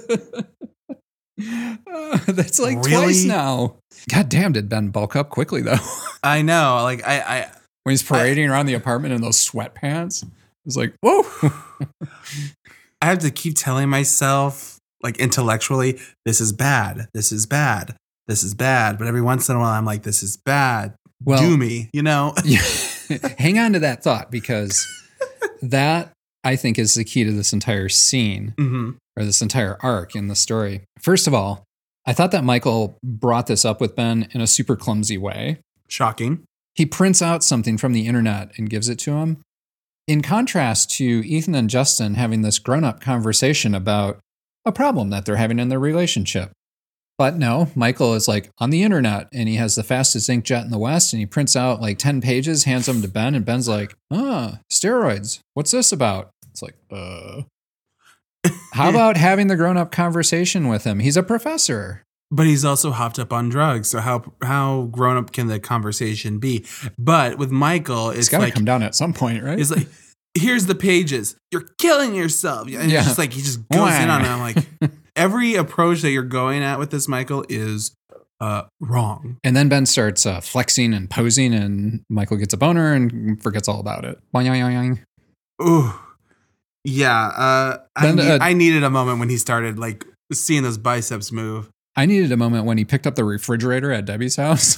C: uh, that's like
D: really?
C: twice now. God damn, did Ben bulk up quickly, though?
D: I know. Like, I. I
C: when he's parading I, around the apartment in those sweatpants, it's like, whoa.
D: I have to keep telling myself, like, intellectually, this is bad. This is bad. This is bad. But every once in a while, I'm like, this is bad. Well, do me, you know?
C: Yeah. Hang on to that thought, because that, I think, is the key to this entire scene
D: mm-hmm.
C: or this entire arc in the story. First of all, I thought that Michael brought this up with Ben in a super clumsy way.
D: Shocking.
C: He prints out something from the internet and gives it to him. In contrast to Ethan and Justin having this grown-up conversation about a problem that they're having in their relationship. But no, Michael is like on the internet and he has the fastest inkjet in the West and he prints out like ten pages, hands them to Ben, and Ben's like, ah, steroids. What's this about? It's like, uh. How about having the grown-up conversation with him? He's a professor.
D: But he's also hopped up on drugs. So how how grown up can the conversation be? But with Michael, it's,
C: it's gotta
D: like
C: come down at some point, right?
D: It's like, here's the pages. You're killing yourself. And yeah. It's just like he just goes Wah. in on it. I'm like, every approach that you're going at with this, Michael, is uh, wrong.
C: And then Ben starts uh, flexing and posing, and Michael gets a boner and forgets all about it.
D: Ooh. Yeah. Uh,
C: Ben,
D: I, need,
C: uh,
D: I needed a moment when he started like seeing those biceps move.
C: I needed a moment when he picked up the refrigerator at Debbie's house.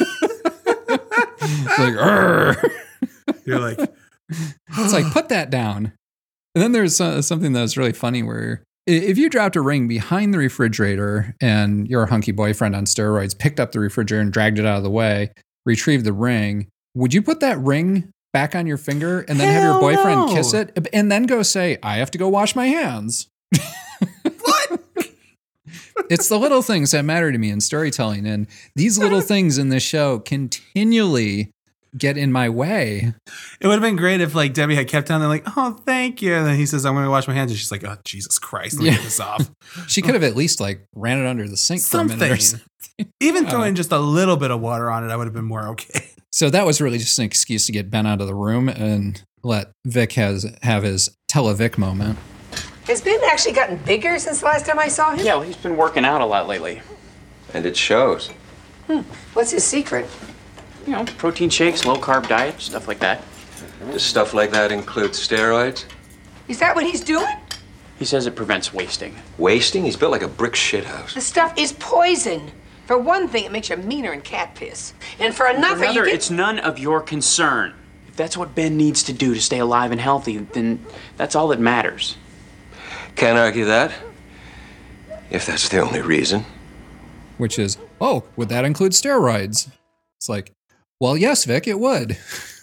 C: Like, Arr!
D: You're like,
C: it's like, put that down. And then there's uh, something that's really funny where if you dropped a ring behind the refrigerator and your hunky boyfriend on steroids picked up the refrigerator and dragged it out of the way, retrieved the ring, would you put that ring back on your finger and then Hell have your boyfriend
D: no.
C: kiss it and then go say, I have to go wash my hands?
D: What?
C: It's the little things that matter to me in storytelling. And these little things in this show continually get in my way.
D: It would have been great if like Debbie had kept on there like, oh, thank you. And then he says, I'm going to wash my hands. And she's like, oh, Jesus Christ. Let me
C: Yeah.
D: get this off.
C: She could have at least like ran it under the sink
D: Something.
C: for a minute or something.
D: Even throwing uh, just a little bit of water on it, I would have been more okay.
C: So that was really just an excuse to get Ben out of the room and let Vic has have his tell a Vic moment.
R: Has Ben actually gotten bigger since the last time I saw him?
J: Yeah, well, he's been working out a lot lately.
N: And it shows.
R: Hmm. What's his secret?
J: You know, protein shakes, low-carb diet, stuff like that.
N: Does stuff like that include steroids?
R: Is that what he's doing?
J: He says it prevents wasting.
N: Wasting? He's built like a brick shithouse.
R: The stuff is poison. For one thing, it makes you meaner than cat piss. And for another,
J: for another
R: you get...
J: it's none of your concern. If that's what Ben needs to do to stay alive and healthy, then that's all that matters.
N: Can't argue that. If that's the only reason.
C: Which is, oh, would that include steroids? It's like, well, yes, Vic, it would.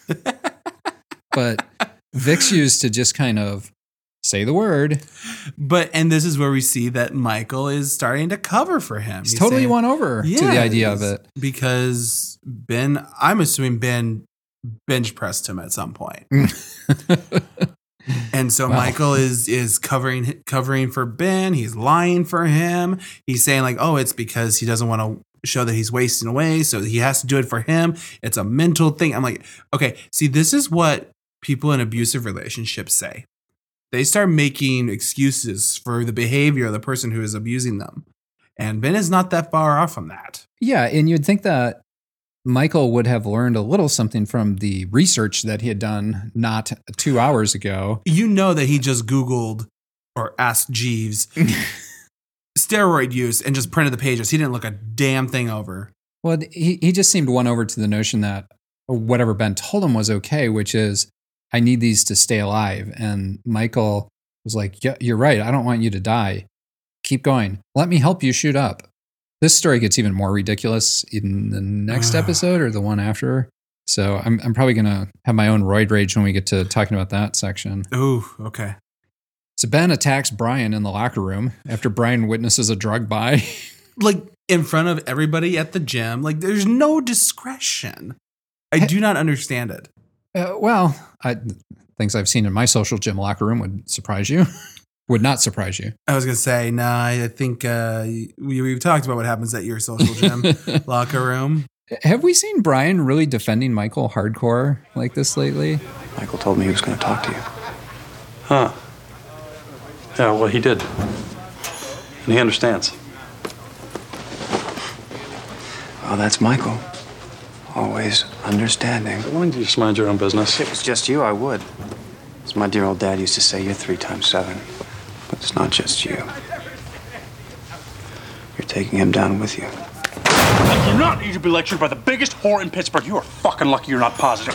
C: But Vic's used to just kind of say the word.
D: But, and this is where we see that Michael is starting to cover for him.
C: He's, He's totally saying, won over yes, to the idea of it.
D: Because Ben, I'm assuming Ben bench pressed him at some point. And so
C: Wow.
D: Michael is is covering covering for Ben. He's lying for him. He's saying like, oh, it's because he doesn't want to show that he's wasting away, so he has to do it for him. It's a mental thing. I'm like, okay, see, this is what people in abusive relationships say. They start making excuses for the behavior of the person who is abusing them. And Ben is not that far off from that.
C: Yeah, and you'd think that Michael would have learned a little something from the research that he had done not two hours ago.
D: You know that he just Googled or asked Jeeves steroid use and just printed the pages. He didn't look a damn thing over.
C: Well, he, he just seemed won over to the notion that whatever Ben told him was okay, which is, I need these to stay alive. And Michael was like, yeah, you're right. I don't want you to die. Keep going. Let me help you shoot up. This story gets even more ridiculous in the next episode or the one after. So I'm I'm probably going to have my own roid rage when we get to talking about that section.
D: Ooh, okay.
C: So Ben attacks Brian in the locker room after Brian witnesses a drug buy.
D: Like in front of everybody at the gym. Like there's no discretion. I do not understand it.
C: Uh, well, I, things I've seen in my social gym locker room would surprise you. Would not surprise you.
D: I was going to say, no, nah, I think uh, we, we've talked about what happens at your social gym locker room.
C: Have we seen Brian really defending Michael hardcore like this lately?
G: Michael told me he was going to talk to you.
S: Huh. Yeah, well, he did. And he understands.
G: Well, that's Michael. Always understanding.
S: Why don't you just mind your own business?
G: If it was just you, I would. As my dear old dad used to say, you're three times seven. But it's not just you. You're taking him down with you.
T: I do not need to be lectured by the biggest whore in Pittsburgh. You are fucking lucky you're not positive.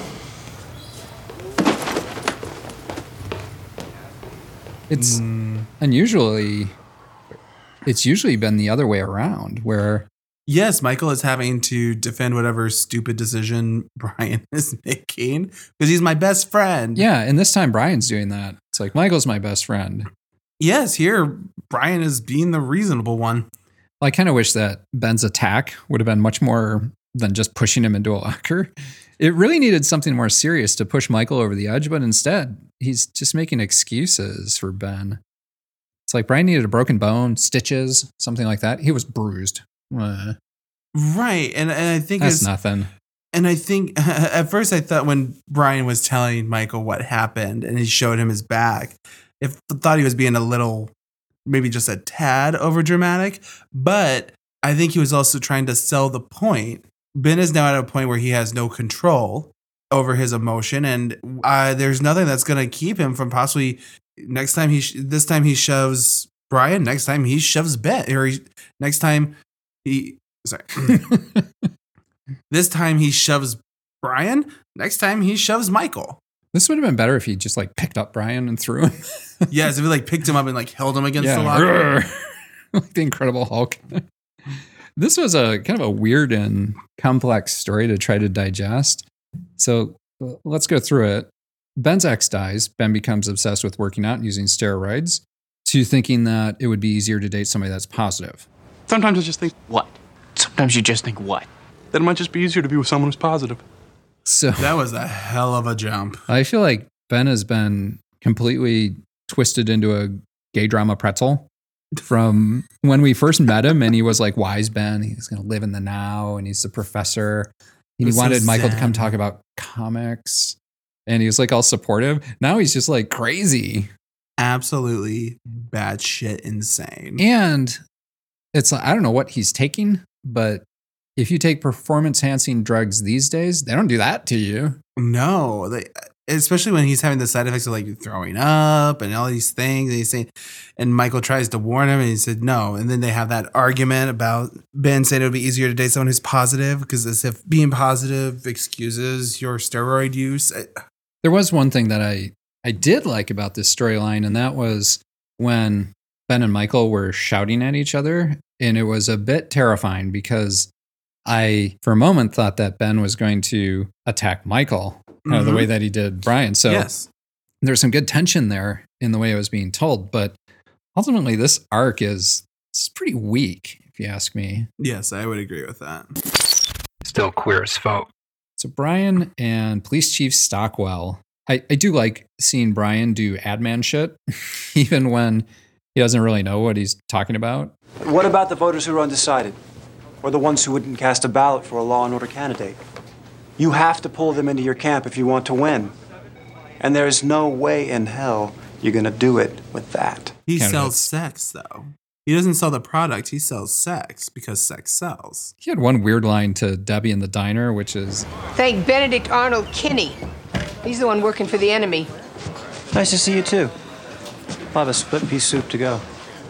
C: It's mm. unusually, it's usually been the other way around where.
D: Yes, Michael is having to defend whatever stupid decision Brian is making because he's my best friend.
C: Yeah, and this time Brian's doing that. It's like, Michael's my best friend.
D: Yes, here Brian is being the reasonable one.
C: Well, I kind of wish that Ben's attack would have been much more than just pushing him into a locker. It really needed something more serious to push Michael over the edge, but instead he's just making excuses for Ben. It's like Brian needed a broken bone, stitches, something like that. He was bruised. Uh,
D: right. And, and I think
C: that's
D: it's
C: nothing.
D: And I think at first I thought when Brian was telling Michael what happened and he showed him his back, if thought he was being a little, maybe just a tad over dramatic, but I think he was also trying to sell the point. Ben is now at a point where he has no control over his emotion, and uh, there's nothing that's going to keep him from possibly next time he, sh- this time he shoves Brian, next time he shoves Ben, or he, next time he, sorry, this time he shoves Brian, next time he shoves Michael.
C: This would have been better if he just like picked up Brian and threw him.
D: Yes, if he like picked him up and like held him against yeah. the locker.
C: Like the Incredible Hulk. This was a kind of a weird and complex story to try to digest. So let's go through it. Ben's ex dies. Ben becomes obsessed with working out and using steroids, to thinking that it would be easier to date somebody that's positive.
T: Sometimes I just think,
J: what? Sometimes you just think what?
T: That it might just be easier to be with someone who's positive.
C: So
D: that was a hell of a jump.
C: I feel like Ben has been completely twisted into a gay drama pretzel from when we first met him, and he was like wise Ben. He's going to live in the now, and he's the professor. And he wanted so Michael to come talk about comics, and he was like all supportive. Now he's just like crazy.
D: Absolutely batshit insane.
C: And it's like, I don't know what he's taking, but if you take performance enhancing drugs these days, they don't do that to you.
D: No, they, especially when he's having the side effects of like throwing up and all these things. And he's saying, and Michael tries to warn him, and he said no. And then they have that argument about Ben saying it would be easier to date someone who's positive, because as if being positive excuses your steroid use.
C: There was one thing that I, I did like about this storyline, and that was when Ben and Michael were shouting at each other. And it was a bit terrifying because I, for a moment, thought that Ben was going to attack Michael mm-hmm. uh, the way that he did Brian. So
D: yes.
C: There's some good tension there in the way it was being told. But ultimately, this arc is it's pretty weak, if you ask me.
D: Yes, I would agree with that.
B: Still queer as folk.
C: So Brian and Police Chief Stockwell I, I do like seeing Brian do ad man shit, even when he doesn't really know what he's talking about.
U: What about the voters who are undecided? Or the ones who wouldn't cast a ballot for a law and order candidate? You have to pull them into your camp if you want to win. And there's no way in hell you're going to do it with that.
D: He
C: Candidates.
D: sells sex, though. He doesn't sell the product. He sells sex because sex sells.
C: He had one weird line to Debbie in the diner, which is,
R: Thank Benedict Arnold Kinney. He's the one working for the enemy.
U: Nice to see you, too. I'll have a split pea soup to go.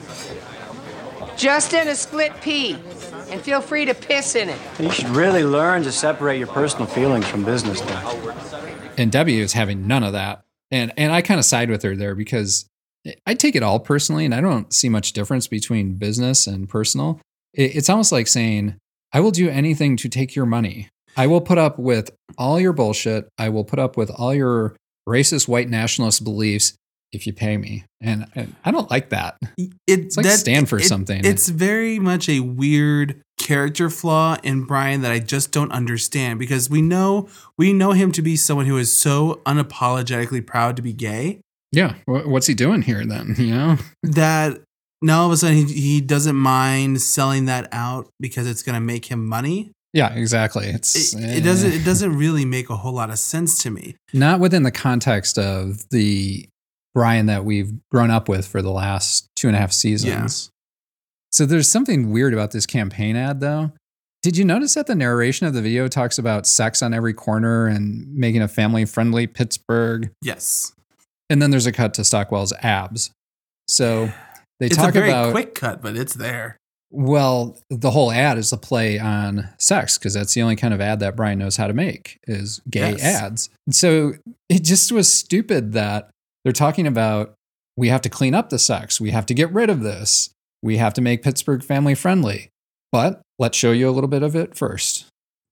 R: Just in a split pea. And feel free to piss in it.
U: You should really learn to separate your personal feelings from business stuff.
C: and Debbie is having none of that. And and I kind of side with her there because I take it all personally, and I don't see much difference between business and personal. It, it's almost like saying, I will do anything to take your money. I will put up with all your bullshit. I will put up with all your racist white nationalist beliefs if you pay me. And, and I don't like that.
D: It,
C: it's like
D: that,
C: stand for
D: it,
C: something.
D: It's very much a weird character flaw in Brian that I just don't understand, because we know we know him to be someone who is so unapologetically proud to be gay.
C: Yeah. What's he doing here then? You know,
D: that now all of a sudden he, he doesn't mind selling that out because it's going to make him money.
C: Yeah, exactly. It's
D: it, it doesn't it doesn't really make a whole lot of sense to me.
C: Not within the context of the Brian that we've grown up with for the last two and a half seasons. Yeah. So there's something weird about this campaign ad, though. Did you notice that the narration of the video talks about sex on every corner and making a family-friendly Pittsburgh?
D: Yes.
C: And then there's a cut to Stockwell's abs. So they
D: it's
C: talk
D: a very
C: about
D: quick cut, but it's there.
C: Well, the whole ad is a play on sex because that's the only kind of ad that Brian knows how to make is gay yes. ads. So it just was stupid that they're talking about we have to clean up the sex. We have to get rid of this. We have to make Pittsburgh family friendly. But let's show you a little bit of it first.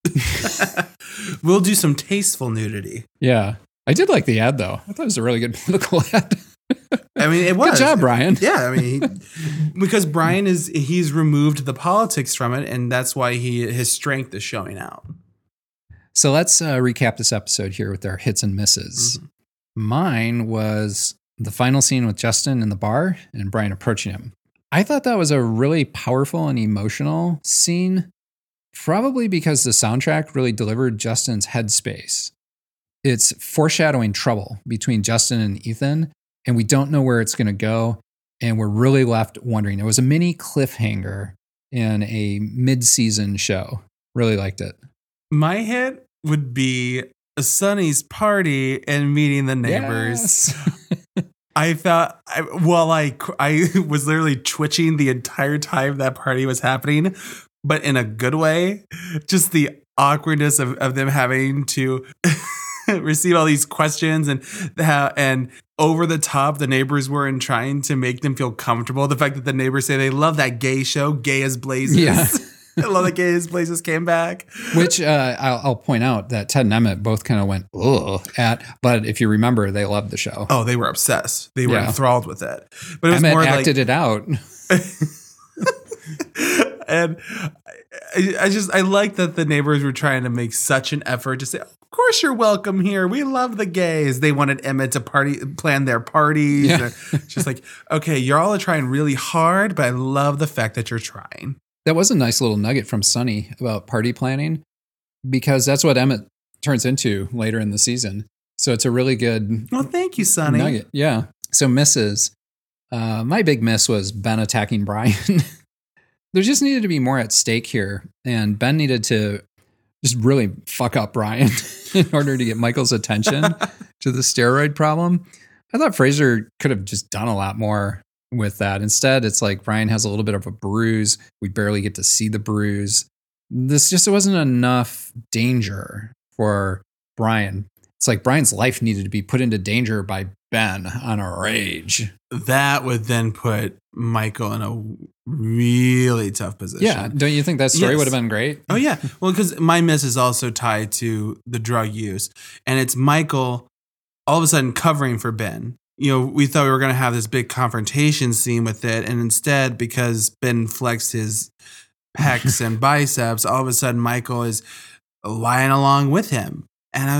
D: We'll do some tasteful nudity.
C: Yeah. I did like the ad, though. I thought it was a really good political ad.
D: I mean, it was.
C: Good job, Brian.
D: Yeah, I mean, he, because Brian is, he's removed the politics from it, and that's why he his strength is showing out.
C: So let's uh, recap this episode here with our hits and misses. Mm-hmm. Mine was the final scene with Justin in the bar and Brian approaching him. I thought that was a really powerful and emotional scene, probably because the soundtrack really delivered Justin's headspace. It's foreshadowing trouble between Justin and Ethan, and we don't know where it's going to go, and we're really left wondering. It was a mini cliffhanger in a mid-season show. Really liked it.
D: My hit would be Sonny's party and meeting the neighbors. Yes. I felt, I, well, I, I was literally twitching the entire time that party was happening, but in a good way. Just the awkwardness of, of them having to receive all these questions and how, and over the top the neighbors were in trying to make them feel comfortable. The fact that the neighbors say they love that gay show, Gay as Blazes.
C: Yeah.
D: I love that Gay as Blazes came back.
C: Which uh, I'll, I'll point out that Ted and Emmett both kind of went, ugh, at, but if you remember, they loved the show.
D: Oh, they were obsessed. They were
C: yeah.
D: enthralled with it. But it was
C: Emmett
D: more
C: acted
D: like,
C: it out.
D: And I, I just, I like that the neighbors were trying to make such an effort to say, of course you're welcome here. We love the gays. They wanted Emmett to party, plan their parties.
C: Yeah.
D: Just like, okay, you're all trying really hard, but I love the fact that you're trying.
C: That was a nice little nugget from Sonny about party planning, because that's what Emmett turns into later in the season. So it's a really good
D: well, thank you, Sonny.
C: nugget. Yeah. So misses. Uh, my big miss was Ben attacking Brian. There just needed to be more at stake here. And Ben needed to just really fuck up Brian in order to get Michael's attention to the steroid problem. I thought Fraser could have just done a lot more with that. Instead, it's like Brian has a little bit of a bruise. We barely get to see the bruise. This just wasn't enough danger for Brian. It's like Brian's life needed to be put into danger by Ben on a rage.
D: That would then put Michael in a really tough position.
C: Yeah. Don't you think that story
D: yes.
C: would have been great?
D: Oh, yeah. Well, because my miss is also tied to the drug use. And it's Michael all of a sudden covering for Ben. You know, we thought we were going to have this big confrontation scene with it. And instead, because Ben flexed his pecs and biceps, all of a sudden Michael is lying along with him. And I was,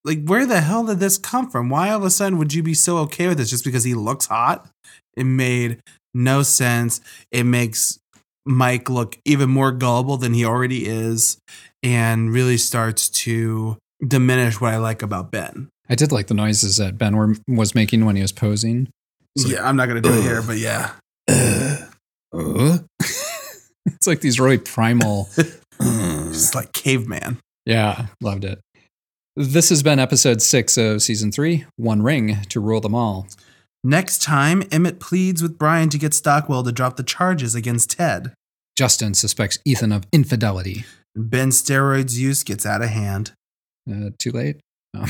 D: like, where the hell did this come from? Why all of a sudden would you be so okay with this just because he looks hot? It made no sense. It makes Mike look even more gullible than he already is, and really starts to diminish what I like about Ben.
C: I did like the noises that Ben were, was making when he was posing.
D: So, yeah, I'm not going to do it here, but yeah.
C: Uh, it's like these really primal.
D: Just like caveman.
C: Yeah, loved it. This has been episode six of season three, One Ring to Rule Them All.
D: Next time, Emmett pleads with Brian to get Stockwell to drop the charges against Ted.
C: Justin suspects Ethan of infidelity.
D: Ben's steroids use gets out of hand.
C: Uh, too late? Oh.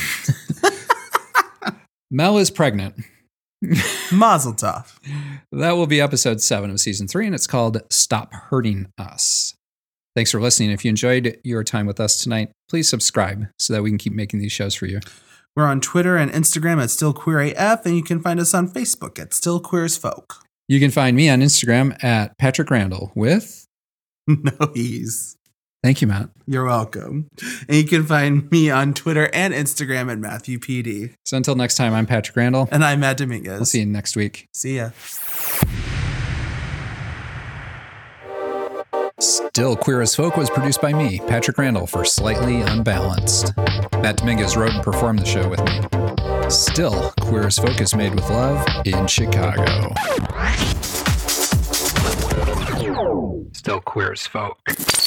C: Mel is pregnant.
D: Mazel tov.
C: That will be episode seven of season three, and it's called Stop Hurting Us. Thanks for listening. If you enjoyed your time with us tonight, please subscribe so that we can keep making these shows for you.
D: We're on Twitter and Instagram at StillQueerAF, and you can find us on Facebook at Still Queer as Folk.
C: You can find me on Instagram at Patrick Randall with
D: no ease.
C: Thank you, Matt.
D: You're welcome. And you can find me on Twitter and Instagram at Matthew P D.
C: So until next time, I'm Patrick Randall.
D: And I'm Matt Dominguez.
C: We'll see you next week.
D: See ya.
C: Still Queer as Folk was produced by me, Patrick Randall, for Slightly Unbalanced. Matt Dominguez wrote and performed the show with me. Still Queer as Folk is made with love in Chicago.
B: Still Queer as Folk.